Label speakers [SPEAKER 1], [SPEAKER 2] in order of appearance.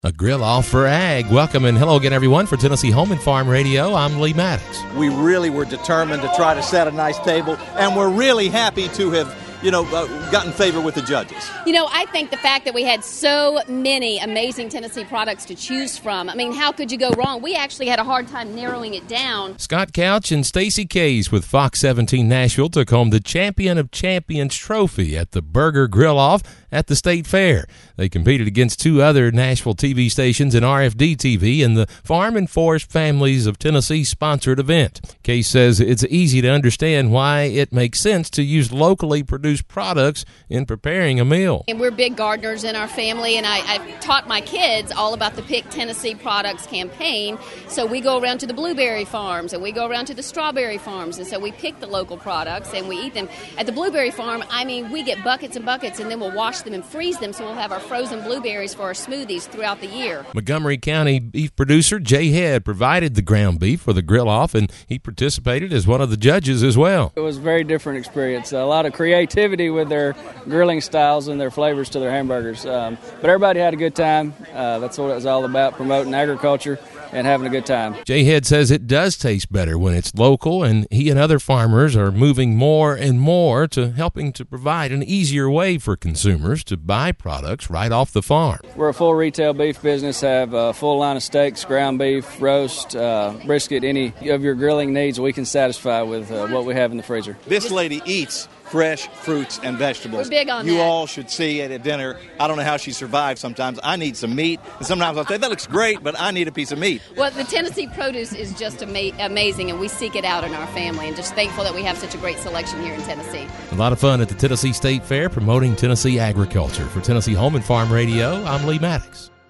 [SPEAKER 1] A grill off for ag. Welcome and hello again, everyone, for Tennessee Home and Farm Radio. I'm Lee Maddox.
[SPEAKER 2] We really were determined to try to set a nice table, and we're really happy to have, gotten favor with the judges.
[SPEAKER 3] I think the fact that we had so many amazing Tennessee products to choose from, how could you go wrong? We actually had a hard time narrowing it down.
[SPEAKER 1] Scott Couch and Stacey Case with Fox 17 Nashville took home the Champion of Champions trophy at the Burger Grill Off at the State Fair. They competed against two other Nashville TV stations and RFD TV in the Farm and Forest Families of Tennessee sponsored event. Case says it's easy to understand why it makes sense to use locally produced products in preparing a meal.
[SPEAKER 3] And we're big gardeners in our family, and I've taught my kids all about the Pick Tennessee Products campaign. So we go around to the blueberry farms, and we go around to the strawberry farms, and so we pick the local products, and we eat them. At the blueberry farm, we get buckets and buckets, and then we'll wash them and freeze them, so we'll have our frozen blueberries for our smoothies throughout the year.
[SPEAKER 1] Montgomery County beef producer Jay Head provided the ground beef for the grill off, and he participated as one of the judges as well.
[SPEAKER 4] It was a very different experience. A lot of creativity with their grilling styles and their flavors to their hamburgers. But everybody had a good time. That's what it was all about, promoting agriculture and having a good time.
[SPEAKER 1] Jay Head says it does taste better when it's local, and he and other farmers are moving more and more to helping to provide an easier way for consumers to buy products right off the farm.
[SPEAKER 4] We're a full retail beef business, have a full line of steaks, ground beef, roast, brisket, any of your grilling needs we can satisfy with what we have in the freezer.
[SPEAKER 2] This lady eats fresh fruits and vegetables.
[SPEAKER 3] We're big on
[SPEAKER 2] you
[SPEAKER 3] that.
[SPEAKER 2] all should see it at dinner. I don't know how she survives sometimes. I need some meat. And sometimes I'll say, that looks great, but I need a piece of meat.
[SPEAKER 3] Well, the Tennessee produce is just amazing, and we seek it out in our family, and just thankful that we have such a great selection here in Tennessee.
[SPEAKER 1] A lot of fun at the Tennessee State Fair promoting Tennessee agriculture. For Tennessee Home and Farm Radio, I'm Lee Maddox.